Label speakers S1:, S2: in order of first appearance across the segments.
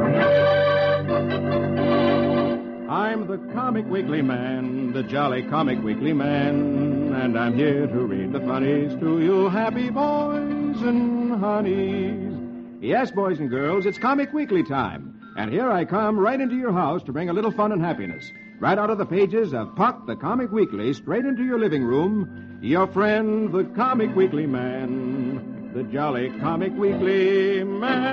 S1: I'm the Comic Weekly Man, the jolly Comic Weekly Man, and I'm here to read the funnies to you happy boys and honeys. Yes, boys and girls, it's Comic Weekly time. And here I come right into your house to bring a little fun and happiness. Right out of the pages of Puck, the Comic Weekly, straight into your living room, your friend, the Comic Weekly Man, the jolly Comic Weekly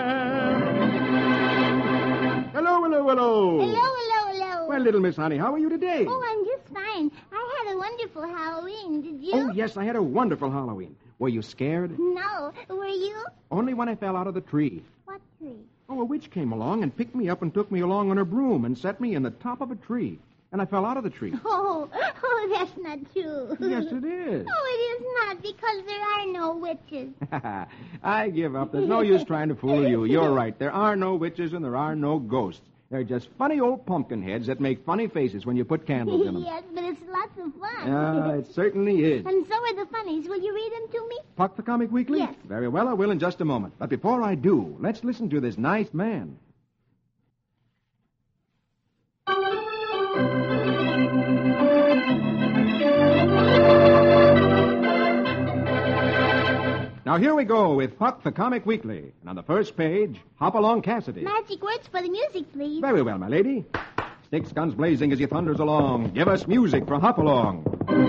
S1: Man. Hello, hello, hello.
S2: Hello, hello, hello.
S1: Well, little Miss Honey, how are you today?
S2: Oh, I'm just fine. I had a wonderful Halloween. Did you?
S1: Oh, yes, I had a wonderful Halloween. Were you scared?
S2: No. Were you?
S1: Only when I fell out of the tree.
S2: What tree?
S1: Oh, a witch came along and picked me up and took me along on her broom and set me in the top of a tree. And I fell out of the tree.
S2: Oh, that's not true.
S1: Yes, it is.
S2: Oh, it is not, because there are no witches.
S1: I give up. There's no use trying to fool you. You're right. There are no witches and there are no ghosts. They're just funny old pumpkin heads that make funny faces when you put candles in them.
S2: Yes, but it's lots of fun.
S1: It certainly is.
S2: And so are the funnies. Will you read them to me?
S1: Puck the Comic Weekly?
S2: Yes.
S1: Very well, I will in just a moment. But before I do, let's listen to this nice man. Now, here we go with Puck the Comic Weekly. And on the first page, Hop-Along Cassidy.
S2: Magic words for the music, please.
S1: Very well, my lady. Sticks, guns blazing as he thunders along. Give us music for Hop-Along.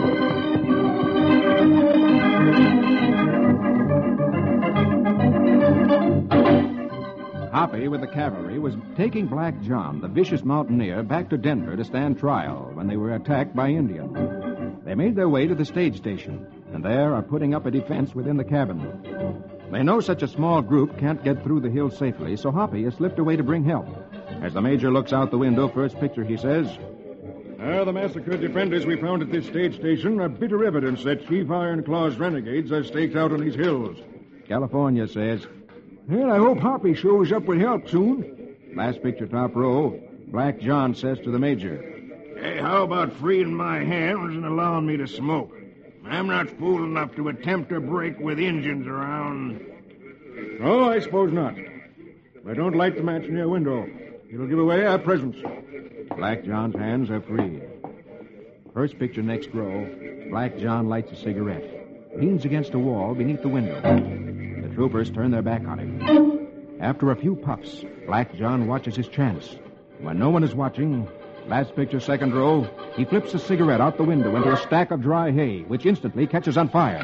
S1: Hoppy, with the cavalry, was taking Black John, the vicious mountaineer, back to Denver to stand trial when they were attacked by Indians. They made their way to the stage station, and there are putting up a defense within the cabin. They know such a small group can't get through the hills safely, so Hoppy has slipped away to bring help. As the major looks out the window, first picture, he says, the massacred defenders we found at this stage station are bitter evidence that Chief Ironclaw's renegades are staked out on these hills. California says, well, I hope Hoppy shows up with help soon. Last picture, top row, Black John says to the major,
S3: Hey, how about freeing my hands and allowing me to smoke? I'm not fool enough to attempt a break with Indians around.
S1: Oh, I suppose not. But don't light the match near a window. It'll give away our presence. Black John's hands are free. First picture, next row. Black John lights a cigarette. Leans against a wall beneath the window. The troopers turn their back on him. After a few puffs, Black John watches his chance. When no one is watching, last picture, second row, he flips a cigarette out the window into a stack of dry hay, which instantly catches on fire.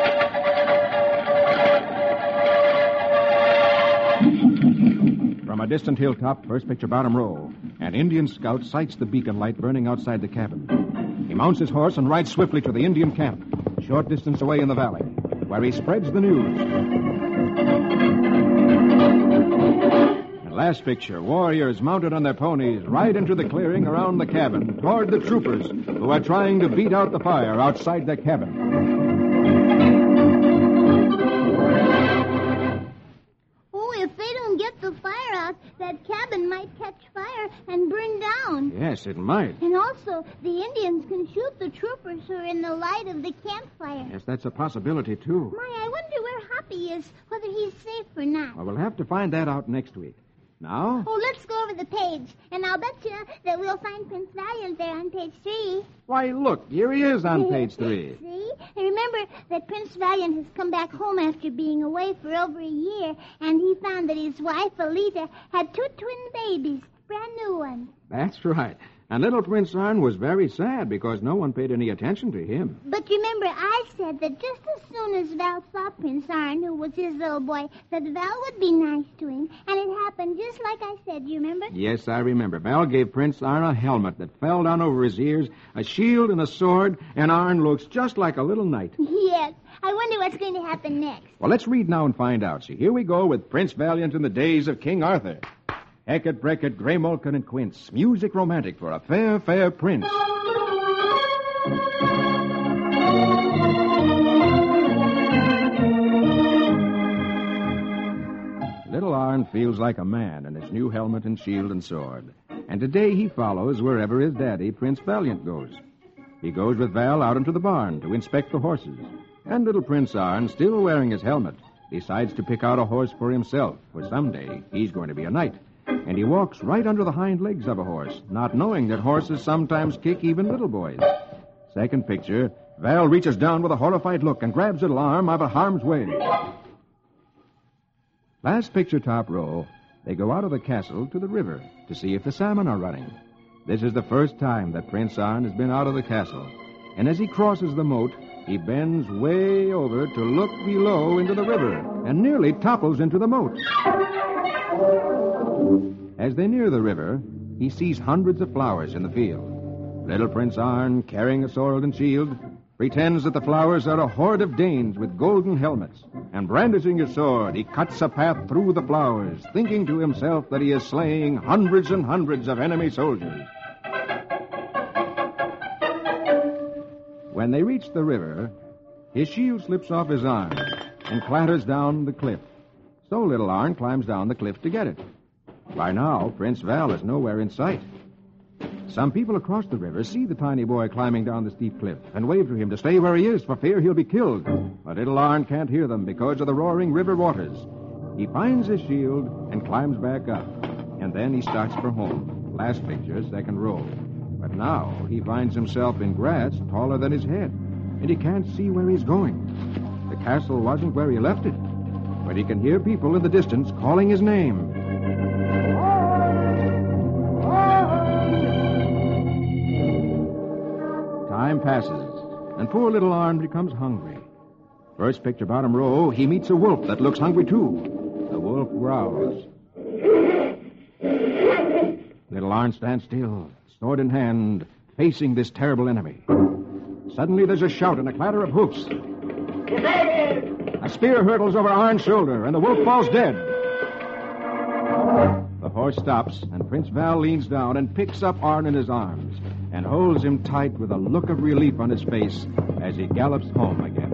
S1: From a distant hilltop, first picture, bottom row, an Indian scout sights the beacon light burning outside the cabin. He mounts his horse and rides swiftly to the Indian camp, a short distance away in the valley, where he spreads the news. Last picture, warriors mounted on their ponies ride into the clearing around the cabin toward the troopers who are trying to beat out the fire outside their cabin.
S2: Oh, if they don't get the fire out, that cabin might catch fire and burn down.
S1: Yes, it might.
S2: And also, the Indians can shoot the troopers who are in the light of the campfire.
S1: Yes, that's a possibility, too.
S2: My, I wonder where Hoppy is, whether he's safe or not.
S1: Well, we'll have to find that out next week. Now?
S2: Oh, let's go over the page. And I'll bet you that we'll find Prince Valiant there on page 3.
S1: Why, look, here he is on page 3.
S2: See? And remember that Prince Valiant has come back home after being away for over a year, and he found that his wife, Alita, had 2 twin babies, brand new ones.
S1: That's right. And little Prince Arn was very sad because no one paid any attention to him.
S2: But remember, I said that just as soon as Val saw Prince Arn, who was his little boy, that Val would be nice to him. And it happened just like I said, you remember?
S1: Yes, I remember. Val gave Prince Arn a helmet that fell down over his ears, a shield and a sword, and Arn looks just like a little knight.
S2: Yes. I wonder what's going to happen next.
S1: Well, let's read now and find out. See, here we go with Prince Valiant in the days of King Arthur. Hackett, Brackett, Graymalkin, and Quince. Music romantic for a fair, fair prince. Little Arn feels like a man in his new helmet and shield and sword. And today he follows wherever his daddy, Prince Valiant, goes. He goes with Val out into the barn to inspect the horses. And little Prince Arn, still wearing his helmet, decides to pick out a horse for himself, for someday he's going to be a knight. And he walks right under the hind legs of a horse, not knowing that horses sometimes kick even little boys. Second picture, Val reaches down with a horrified look and grabs little arm out of harm's way. Last picture, top row, they go out of the castle to the river to see if the salmon are running. This is the first time that Prince Arn has been out of the castle. And as he crosses the moat, he bends way over to look below into the river and nearly topples into the moat. As they near the river, he sees hundreds of flowers in the field. Little Prince Arn, carrying a sword and shield, pretends that the flowers are a horde of Danes with golden helmets, and brandishing his sword, he cuts a path through the flowers, thinking to himself that he is slaying hundreds and hundreds of enemy soldiers. When they reach the river, his shield slips off his arm and clatters down the cliff. So little Arn climbs down the cliff to get it. By now, Prince Val is nowhere in sight. Some people across the river see the tiny boy climbing down the steep cliff and wave to him to stay where he is for fear he'll be killed. But little Arn can't hear them because of the roaring river waters. He finds his shield and climbs back up. And then he starts for home. Last picture, second row. But now he finds himself in grass taller than his head, and he can't see where he's going. The castle wasn't where he left it, but he can hear people in the distance calling his name. Time passes, and poor little Arn becomes hungry. First picture, bottom row, he meets a wolf that looks hungry too. The wolf growls. Little Arn stands still, sword in hand, facing this terrible enemy. Suddenly there's a shout and a clatter of hoofs. A spear hurtles over Arn's shoulder, and the wolf falls dead. The horse stops, and Prince Val leans down and picks up Arn in his arms and holds him tight with a look of relief on his face as he gallops home again.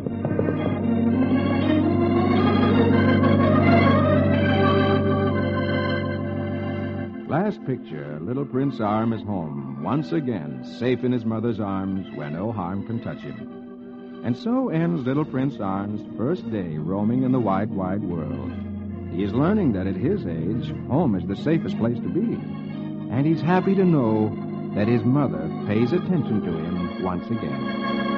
S1: Last picture, little Prince Arn is home, once again, safe in his mother's arms where no harm can touch him. And so ends little Prince Arn's first day roaming in the wide, wide world. He is learning that at his age, home is the safest place to be. And he's happy to know that his mother pays attention to him once again.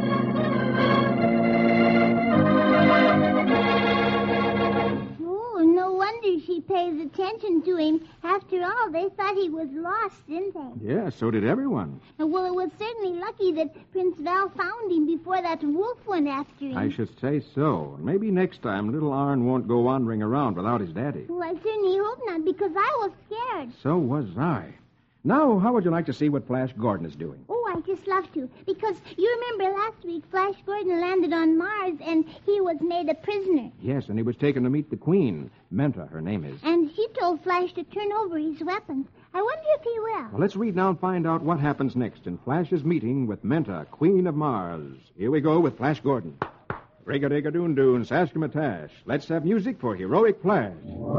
S2: She pays attention to him. After all, they thought he was lost, didn't they?
S1: Yeah, so did everyone.
S2: Well, it was certainly lucky that Prince Val found him before that wolf went after him.
S1: I should say so. Maybe next time little Arn won't go wandering around without his daddy.
S2: Well, I certainly hope not, because I was scared.
S1: So was I. Now, how would you like to see what Flash Gordon is doing?
S2: Oh, I'd just love to. Because you remember last week Flash Gordon landed on Mars and he was made a prisoner.
S1: Yes, and he was taken to meet the Queen. Menta, her name is.
S2: And she told Flash to turn over his weapons. I wonder if he will.
S1: Well, let's read now and find out what happens next in Flash's meeting with Menta, Queen of Mars. Here we go with Flash Gordon. Rig-a-dig-a-doon-doon, sask-a-matash. Let's have music for Heroic Flash.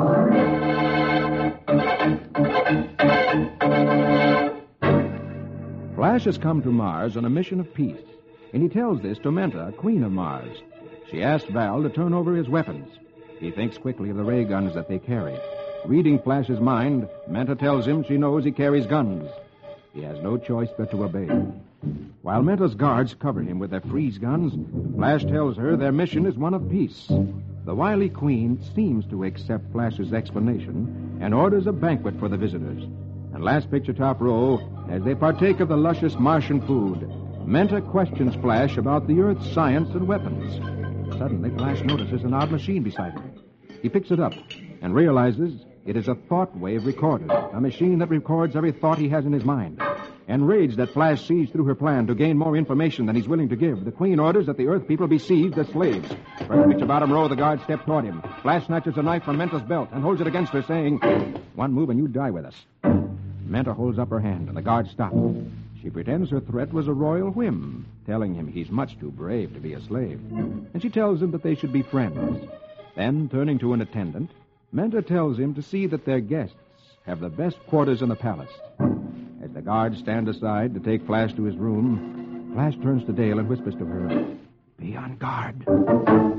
S1: Flash has come to Mars on a mission of peace, and he tells this to Menta, Queen of Mars. She asked Val to turn over his weapons. He thinks quickly of the ray guns that they carry. Reading Flash's mind, Menta tells him she knows he carries guns. He has no choice but to obey. While Menta's guards cover him with their freeze guns, Flash tells her their mission is one of peace. The wily Queen seems to accept Flash's explanation and orders a banquet for the visitors. And last picture, top row, as they partake of the luscious Martian food, Menta questions Flash about the Earth's science and weapons. Suddenly, Flash notices an odd machine beside him. He picks it up and realizes it is a thought wave recorder, a machine that records every thought he has in his mind. Enraged that Flash sees through her plan to gain more information than he's willing to give, the Queen orders that the Earth people be seized as slaves. First picture, bottom row, the guards step toward him. Flash snatches a knife from Menta's belt and holds it against her, saying, "One move and you die with us." Menta holds up her hand, and the guards stop. She pretends her threat was a royal whim, telling him he's much too brave to be a slave. And she tells him that they should be friends. Then, turning to an attendant, Menta tells him to see that their guests have the best quarters in the palace. As the guards stand aside to take Flash to his room, Flash turns to Dale and whispers to her, "Be on guard."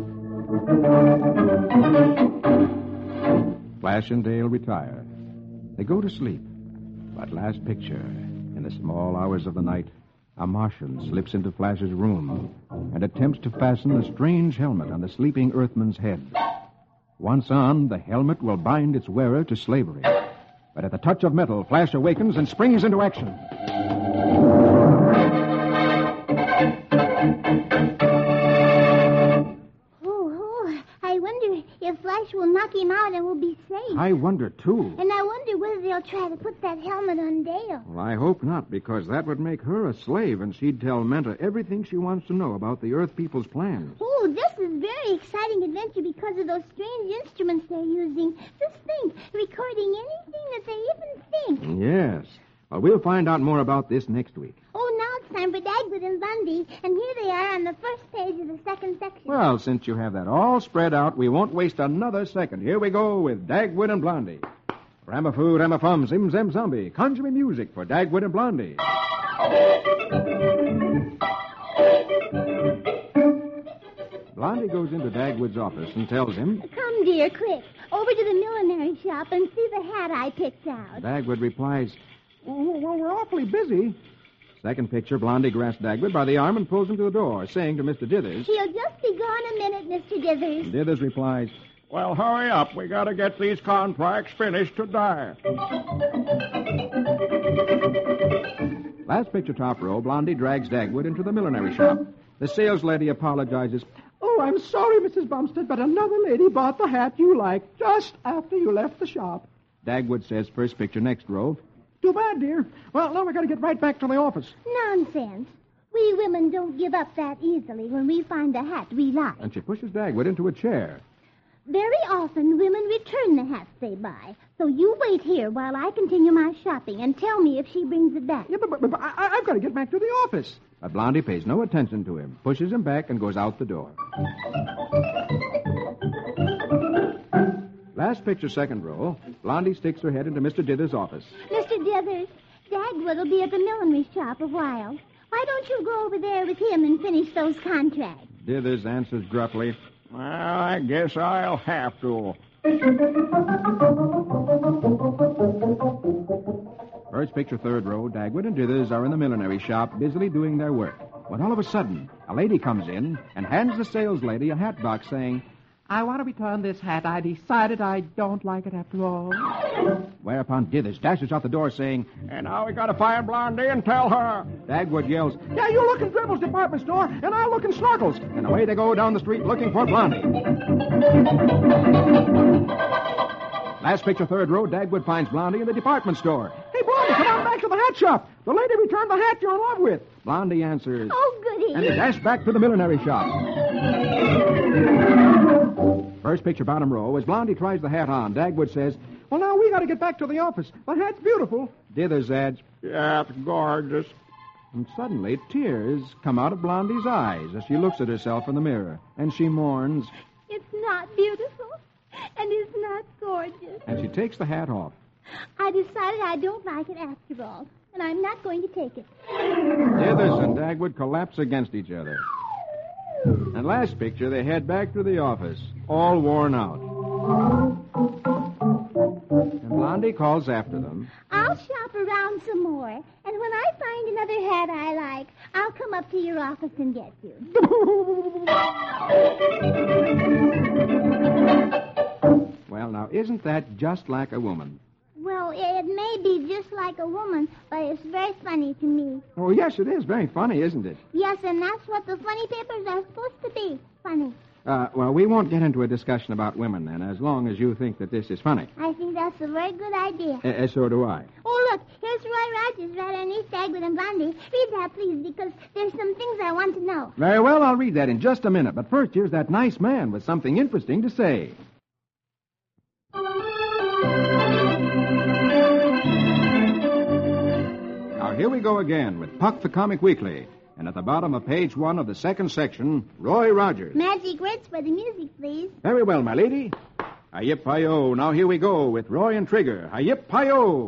S1: Flash and Dale retire. They go to sleep. But last picture, in the small hours of the night, a Martian slips into Flash's room and attempts to fasten a strange helmet on the sleeping Earthman's head. Once on, the helmet will bind its wearer to slavery. But at the touch of metal, Flash awakens and springs into action.
S2: I wonder if Flash will knock him out and we'll be safe.
S1: I wonder, too.
S2: And I wonder whether they'll try to put that helmet on Dale.
S1: Well, I hope not, because that would make her a slave, and she'd tell Menta everything she wants to know about the Earth people's plans.
S2: Oh, this is a very exciting adventure because of those strange instruments they're using. Just think, recording anything that they even think.
S1: Yes. Well, we'll find out more about this next week.
S2: Oh, now it's time for Dagwood and Bundy, and here they are on the first page of the second section.
S1: Well, since you have that all spread out, we won't waste another second. Here we go with Dagwood and Blondie. Ramafoo, Ramafum, Zim Zim Zombie. Conjure me music for Dagwood and Blondie. Blondie goes into Dagwood's office and tells him...
S2: Come, dear, quick. Over to the millinery shop and see the hat I picked out.
S1: Dagwood replies, well, we're awfully busy. Second picture, Blondie grasps Dagwood by the arm and pulls him to the door, saying to Mr. Dithers...
S2: He'll just be gone a minute, Mr. Dithers.
S1: Dithers replies...
S3: Well, hurry up. We got to get these contracts finished today.
S1: Last picture, top row, Blondie drags Dagwood into the millinery shop. The sales lady apologizes.
S4: Oh, I'm sorry, Mrs. Bumstead, but another lady bought the hat you liked just after you left the shop.
S1: Dagwood says, first picture, next row.
S4: Too bad, dear. Well, now we got to get right back to the office.
S2: Nonsense. We women don't give up that easily when we find a hat we like.
S1: And she pushes Dagwood into a chair.
S2: Very often, women return the hats they buy. So you wait here while I continue my shopping and tell me if she brings it back.
S4: Yeah, but I've got to get back to the office.
S1: But Blondie pays no attention to him, pushes him back, and goes out the door. Last picture, second row. Blondie sticks her head into Mr. Dithers' office.
S2: Mr. Dithers, Dagwood will be at the millinery shop a while. Why don't you go over there with him and finish those contracts?
S1: Dithers answers gruffly,
S3: Well, I guess I'll have to.
S1: First picture, third row, Dagwood and Dithers are in the millinery shop busily doing their work. When all of a sudden, a lady comes in and hands the sales lady a hat box saying,
S4: I want to return this hat. I decided I don't like it after all.
S1: Whereupon Dithers dashes out the door saying,
S3: And now we got to find Blondie and tell her.
S1: Dagwood yells,
S4: Yeah, you look in Dribble's department store, and I'll look in Snorkel's.
S1: and away they go down the street looking for Blondie. Last picture, third row, Dagwood finds Blondie in the department store.
S4: Hey, Blondie, come on back to the hat shop. The lady returned the hat you're in love with.
S1: Blondie answers,
S2: Oh, goody.
S1: and they dash back to the millinery shop. First picture, bottom row, as Blondie tries the hat on, Dagwood says,
S4: Well, now we got to get back to the office. The hat's beautiful.
S1: Dithers adds,
S3: Yeah, it's gorgeous.
S1: and suddenly tears come out of Blondie's eyes as she looks at herself in the mirror, and she mourns,
S2: It's not beautiful, and it's not gorgeous.
S1: and she takes the hat off.
S2: I decided I don't like it after all, and I'm not going to take it.
S1: Dithers and Dagwood collapse against each other. And last picture, they head back to the office, all worn out. And Blondie calls after them.
S2: I'll shop around some more, and when I find another hat I like, I'll come up to your office and get you.
S1: Well, now, isn't that just like a woman?
S2: Well, it may be just like a woman, but it's very funny to me.
S1: Oh, yes, it is very funny, isn't it?
S2: Yes, and that's what the funny papers are supposed to be. Funny.
S1: Well, we won't get into a discussion about women, then, as long as you think that this is funny.
S2: I think that's a very good idea.
S1: So do I.
S2: Oh, look, here's Roy Rogers right underneath Dagwood and Blondie. Read that, please, because there's some things I want to know.
S1: Very well, I'll read that in just a minute. But first, here's that nice man with something interesting to say. Now, here we go again with Puck the Comic Weekly. And at the bottom of page 1 of the second section, Roy Rogers.
S2: Magic words for the music, please.
S1: Very well, my lady. Hi-yip-hi-yo. Now here we go with Roy and Trigger. Hi-yip-hi-yo.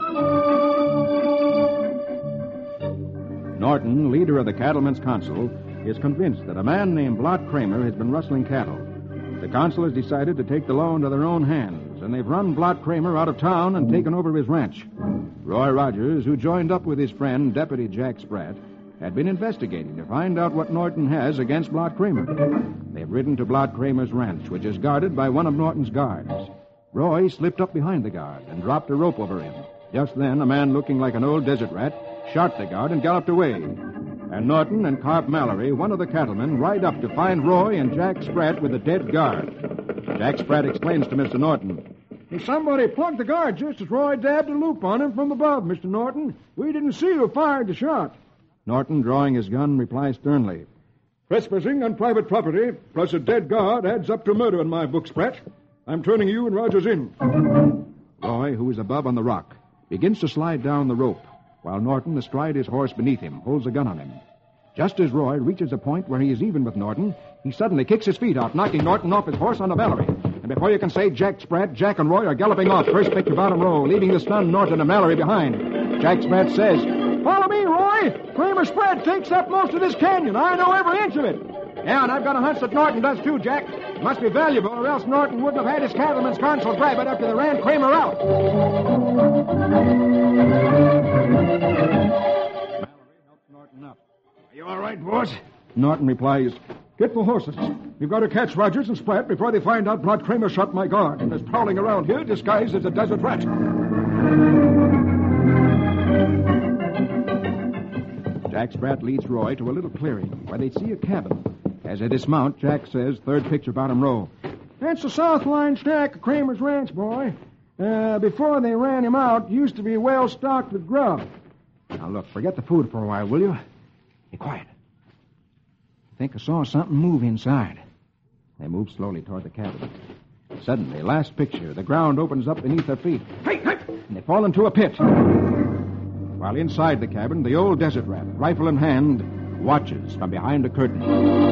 S1: Norton, leader of the Cattlemen's Council, is convinced that a man named Blot Kramer has been rustling cattle. The council has decided to take the law into their own hands, and they've run Blot Kramer out of town and taken over his ranch. Roy Rogers, who joined up with his friend, Deputy Jack Spratt, had been investigating to find out what Norton has against Blot Kramer. They've ridden to Blot Kramer's ranch, which is guarded by one of Norton's guards. Roy slipped up behind the guard and dropped a rope over him. Just then, a man looking like an old desert rat shot the guard and galloped away. And Norton and Carp Mallory, one of the cattlemen, ride up to find Roy and Jack Spratt with the dead guard. Jack Spratt explains to Mr. Norton.
S3: Hey, somebody plugged the guard just as Roy dabbed a loop on him from above, Mr. Norton. We didn't see who fired the shot.
S1: Norton, drawing his gun, replies sternly.
S3: Trespassing on private property, plus a dead guard, adds up to murder in my book, Spratt. I'm turning you and Rogers in.
S1: Roy, who is above on the rock, begins to slide down the rope, while Norton, astride his horse beneath him, holds a gun on him. Just as Roy reaches a point where he is even with Norton, he suddenly kicks his feet out, knocking Norton off his horse onto Mallory. And before you can say Jack Spratt, Jack and Roy are galloping off, first picture bottom row, leaving the stunned Norton and Mallory behind. Jack Spratt says, "Follow me, Roy! Kramer Spratt takes up most of this canyon. I know every inch of it." "Yeah, and I've got a hunch that Norton does too, Jack. It must be valuable, or else Norton wouldn't have had his cattleman's console grab it after they ran Kramer out." Mallory helps Norton up.
S3: Are you all right, boss?
S1: Norton replies,
S3: Get the horses. We've got to catch Rogers and Spratt before they find out Blot Kramer shot my guard and is prowling around here disguised as a desert rat.
S1: Jack Spratt leads Roy to a little clearing where they see a cabin. As they dismount, Jack says, third picture, bottom row,
S3: That's the south line stack of Kramer's ranch, boy. Before they ran him out, used to be well stocked with grub.
S1: Now, look, forget the food for a while, will you? Be quiet. I think I saw something move inside. They move slowly toward the cabin. Suddenly, last picture, the ground opens up beneath their feet.
S3: Hey!
S1: And they fall into a pit. While inside the cabin, the old desert rat, rifle in hand, watches from behind a curtain.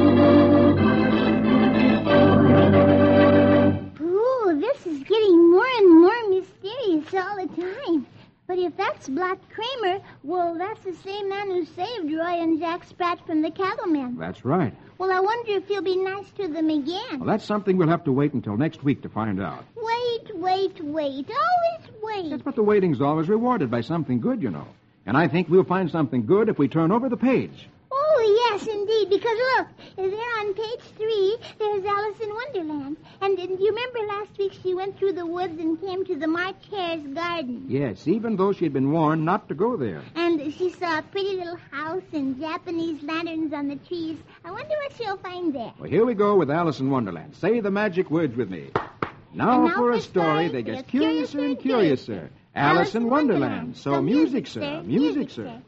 S2: Ooh, this is getting more and more mysterious all the time. But if that's Blot Kramer, well, that's the same man who saved Roy and Jack Spratt from the cattlemen.
S1: That's right.
S2: Well, I wonder if he'll be nice to them again.
S1: Well, that's something we'll have to wait until next week to find out.
S2: Wait. Always wait.
S1: That's what the waiting's always rewarded by something good, you know. And I think we'll find something good if we turn over the page.
S2: Oh, yes, indeed, because look, there on page 3, there's Alice in Wonderland. And you remember last week she went through the woods and came to the March Hare's garden.
S1: Yes, even though she'd been warned not to go there.
S2: And she saw a pretty little house and Japanese lanterns on the trees. I wonder what she'll find there.
S1: Well, here we go with Alice in Wonderland. Say the magic words with me. Now for a story that gets curiouser and curiouser. Alice in Wonderland. So music, sir. Music, sir.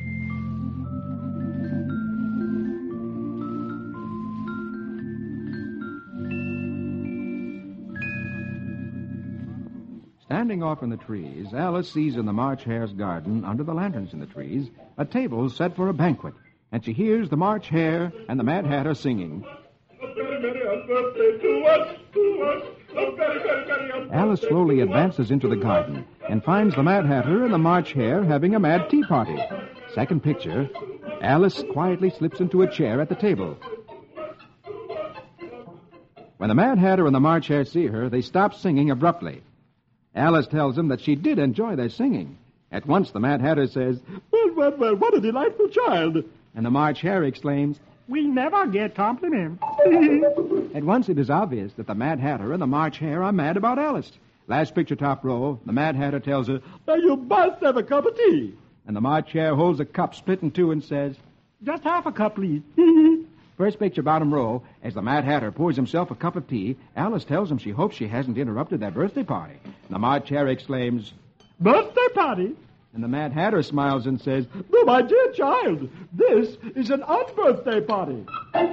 S1: Standing off in the trees, Alice sees in the March Hare's garden, under the lanterns in the trees, a table set for a banquet. And she hears the March Hare and the Mad Hatter singing. Alice slowly advances into the garden and finds the Mad Hatter and the March Hare having a mad tea party. Second picture, Alice quietly slips into a chair at the table. When the Mad Hatter and the March Hare see her, they stop singing abruptly. Alice tells them that she did enjoy their singing. At once, the Mad Hatter says,
S4: Well, what a delightful child.
S1: And the March Hare exclaims,
S4: We never get compliments.
S1: At once, it is obvious that the Mad Hatter and the March Hare are mad about Alice. Last picture, top row, the Mad Hatter tells her,
S4: Now, you must have a cup of tea.
S1: And the March Hare holds a cup split in two and says,
S4: Just half a cup, please.
S1: First picture, bottom row, as the Mad Hatter pours himself a cup of tea, Alice tells him she hopes she hasn't interrupted their birthday party. And the March Hare exclaims,
S4: Birthday party?
S1: And the Mad Hatter smiles and says,
S4: No, my dear child, this is an unbirthday party.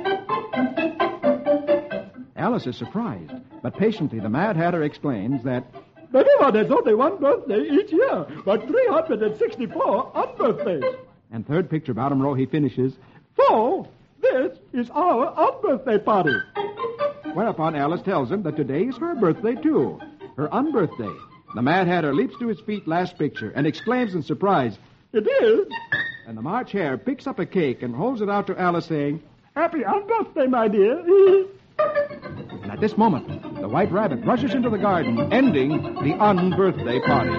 S1: Alice is surprised, but patiently the Mad Hatter explains that
S4: Everyone has only one birthday each year, but 364 unbirthdays.
S1: And third picture, bottom row, he finishes,
S4: So, this is our unbirthday party.
S1: Whereupon Alice tells him that today is her birthday, too. Her unbirthday. The Mad Hatter leaps to his feet, last picture, and exclaims in surprise,
S4: It is?
S1: And the March Hare picks up a cake and holds it out to Alice, saying,
S4: Happy unbirthday, my dear.
S1: And at this moment, the White Rabbit rushes into the garden, ending the unbirthday party.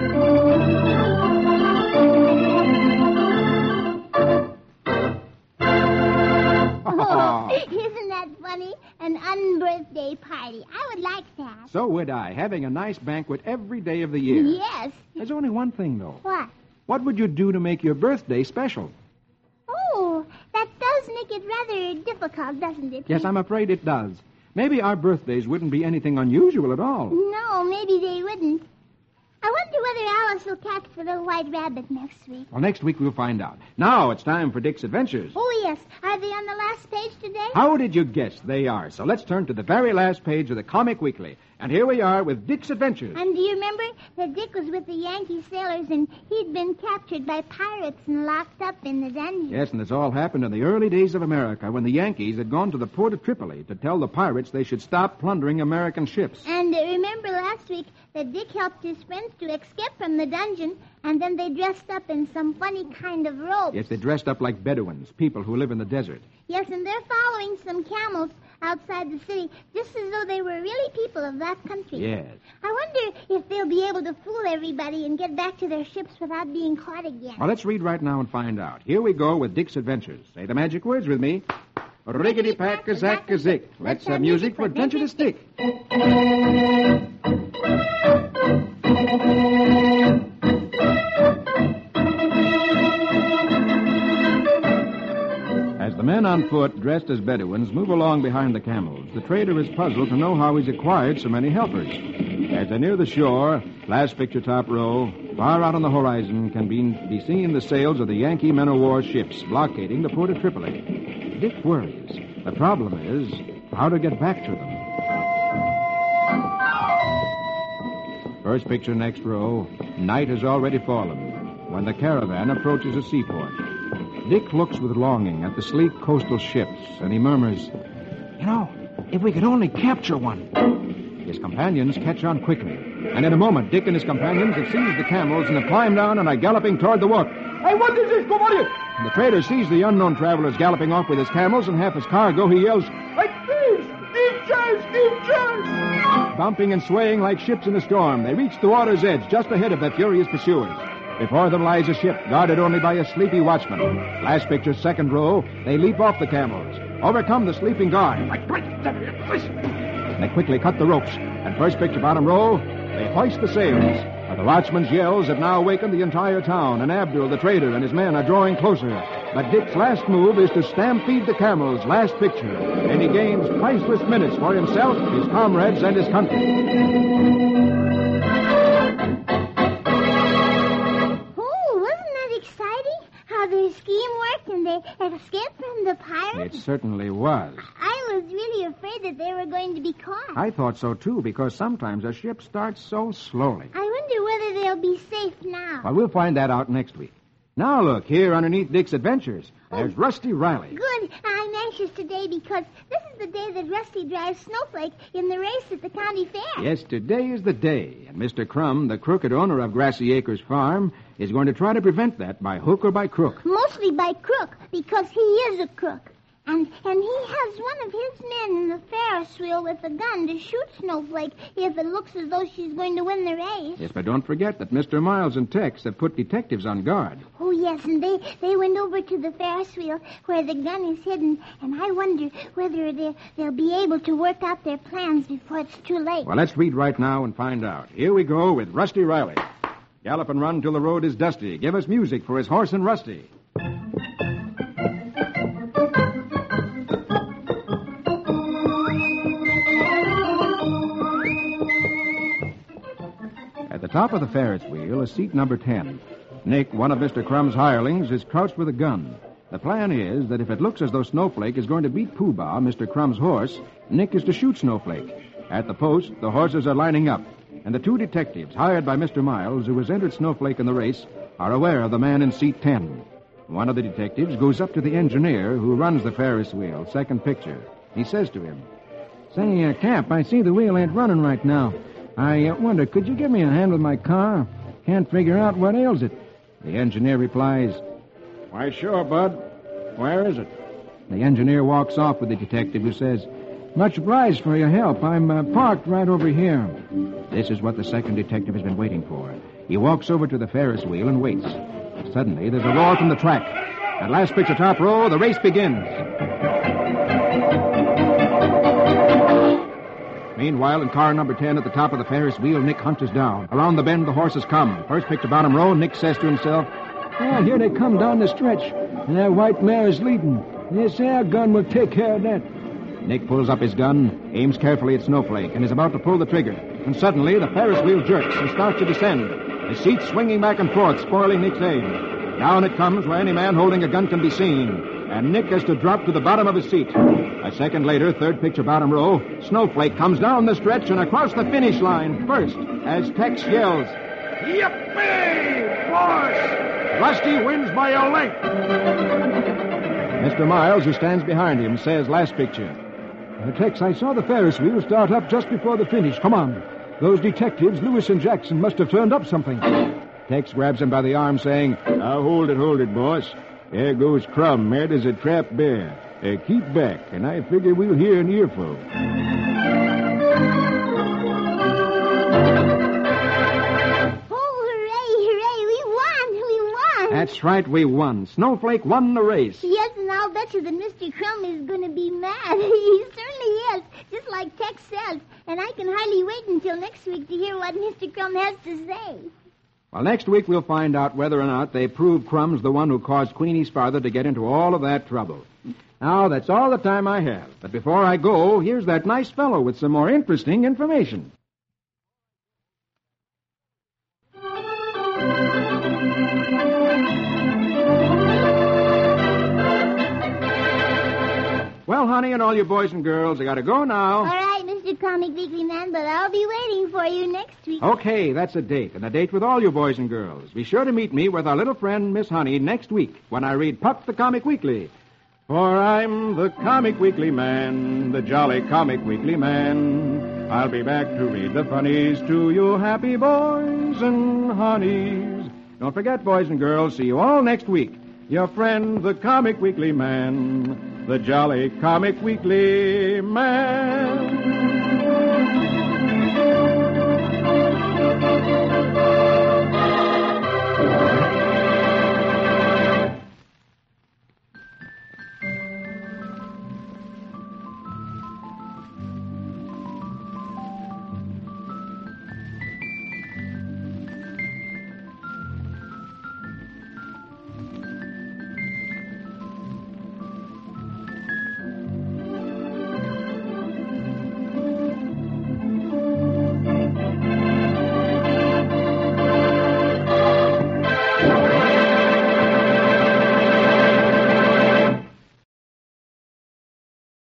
S2: Isn't that funny? An unbirthday party. I would like that.
S1: So would I, having a nice banquet every day of the year.
S2: Yes.
S1: There's only one thing, though.
S2: What?
S1: What would you do to make your birthday special?
S2: Oh, that does make it rather difficult, doesn't it?
S1: Yes, I'm afraid it does. Maybe our birthdays wouldn't be anything unusual at all.
S2: No, maybe they wouldn't. I wonder whether Alice will catch the little white rabbit next week.
S1: Well, next week we'll find out. Now it's time for Dick's Adventures.
S2: Oh, yes. Are they on the last page today?
S1: How did you guess they are? So let's turn to the very last page of the Comic Weekly. And here we are with Dick's Adventures.
S2: And do you remember that Dick was with the Yankee sailors and he'd been captured by pirates and locked up in the dungeon?
S1: Yes, and this all happened in the early days of America when the Yankees had gone to the port of Tripoli to tell the pirates they should stop plundering American ships.
S2: And remember last week that Dick helped his friends to escape from the dungeon, and then they dressed up in some funny kind of robes.
S1: Yes, they dressed up like Bedouins, people who live in the desert.
S2: Yes, and they're following some camels outside the city, just as though they were really people of that country.
S1: Yes.
S2: I wonder if they'll be able to fool everybody and get back to their ships without being caught again.
S1: Well, let's read right now and find out. Here we go with Dick's Adventures. Say the magic words with me. Riggedy-pack-a-zack-a-zick. Let's have music for adventure to stick. As the men on foot, dressed as Bedouins, move along behind the camels, the trader is puzzled to know how he's acquired so many helpers. As they near the shore, last picture top row, far out on the horizon can be seen the sails of the Yankee men-of-war ships blockading the port of Tripoli. Dick worries. The problem is how to get back to them. First picture next row, night has already fallen when the caravan approaches a seaport. Dick looks with longing at the sleek coastal ships, and he murmurs, "You know, if we could only capture one." His companions catch on quickly, and in a moment, Dick and his companions have seized the camels and have climbed down and are galloping toward the wharf.
S4: Hey, what is this? Come on.
S1: The trader sees the unknown travelers galloping off with his camels and half his cargo. He yells,
S4: Hey, thieves! Ninjas!
S1: Bumping and swaying like ships in a storm, they reach the water's edge just ahead of their furious pursuers. Before them lies a ship, guarded only by a sleepy watchman. Last picture, second row, they leap off the camels, overcome the sleeping guard. They quickly cut the ropes, and first picture, bottom row, they hoist the sails. But the watchman's yells have now awakened the entire town, and Abdul, the trader, and his men are drawing closer. But Dick's last move is to stampede the camels, last picture, and he gains priceless minutes for himself, his comrades, and his country.
S2: Their scheme worked and they escaped from the pirates?
S1: It certainly was.
S2: I was really afraid that they were going to be caught.
S1: I thought so, too, because sometimes a ship starts so slowly.
S2: I wonder whether they'll be safe now.
S1: Well, we'll find that out next week. Now, look, here underneath Dick's Adventures, there's Rusty Riley.
S2: Good. I'm anxious today because this is the day that Rusty drives Snowflake in the race at the county fair.
S1: Yes, today is the day. And Mr. Crumb, the crooked owner of Grassy Acres Farm, is going to try to prevent that by hook or by crook.
S2: Mostly by crook, because he is a crook. And he has one of his men in the Ferris wheel with a gun to shoot Snowflake if it looks as though she's going to win the race.
S1: Yes, but don't forget that Mr. Miles and Tex have put detectives on guard.
S2: Oh, yes, and they went over to the Ferris wheel where the gun is hidden, and I wonder whether they'll be able to work out their plans before it's too late.
S1: Well, let's read right now and find out. Here we go with Rusty Riley. Gallop and run till the road is dusty. Give us music for his horse and Rusty. At the top of the Ferris wheel is seat number 10. Nick, one of Mr. Crumb's hirelings, is crouched with a gun. The plan is that if it looks as though Snowflake is going to beat Pooh Bah, Mr. Crumb's horse, Nick is to shoot Snowflake. At the post, the horses are lining up, and the two detectives, hired by Mr. Miles, who has entered Snowflake in the race, are aware of the man in seat 10. One of the detectives goes up to the engineer who runs the Ferris wheel, second picture. He says to him, "Say, Cap, I see the wheel ain't running right now. I wonder, could you give me a hand with my car? Can't figure out what ails it." The engineer replies, "Why, sure, Bud. Where is it?" The engineer walks off with the detective, who says, "Much obliged for your help. I'm parked right over here." This is what the second detective has been waiting for. He walks over to the Ferris wheel and waits. Suddenly, there's a roar from the track. At last picture top row, the race begins. Meanwhile, in car number 10 at the top of the Ferris wheel, Nick hunches down. Around the bend, the horses come. First picture bottom row, Nick says to himself,
S4: "Ah, here they come down the stretch. And that white mare is leading. This air gun will take care of that."
S1: Nick pulls up his gun, aims carefully at Snowflake, and is about to pull the trigger. And suddenly, the Ferris wheel jerks and starts to descend. The seat swinging back and forth, spoiling Nick's aim. Down it comes where any man holding a gun can be seen. And Nick has to drop to the bottom of his seat. A second later, third picture bottom row, Snowflake comes down the stretch and across the finish line first as Tex yells,
S3: "Yippee, boss!
S1: Rusty wins by a length." Mr. Miles, who stands behind him, says last picture,
S4: Tex, I saw the Ferris wheel start up just before the finish. Come on. Those detectives, Lewis and Jackson, must have turned up something.
S1: Tex grabs him by the arm, saying,
S3: Now, hold it, boss. There goes Crumb, mad as a trapped bear. Keep back, and I figure we'll hear an earful.
S1: That's right, we won. Snowflake won the race.
S2: Yes, and I'll bet you that Mr. Crumb is going to be mad. He certainly is, just like Tex says. And I can hardly wait until next week to hear what Mr. Crumb has to say.
S1: Well, next week we'll find out whether or not they prove Crumb's the one who caused Queenie Spartha to get into all of that trouble. Now, that's all the time I have. But before I go, here's that nice fellow with some more interesting information. Well, honey, and all you boys and girls, I gotta go now.
S2: All right, Mr. Comic Weekly Man, but I'll be waiting for you next week.
S1: Okay, that's a date, and a date with all you boys and girls. Be sure to meet me with our little friend, Miss Honey, next week when I read Pup the Comic Weekly. For I'm the Comic Weekly Man, the jolly Comic Weekly Man. I'll be back to read the funnies to you happy boys and honeys. Don't forget, boys and girls, see you all next week. Your friend, the Comic Weekly Man, the jolly Comic Weekly Man.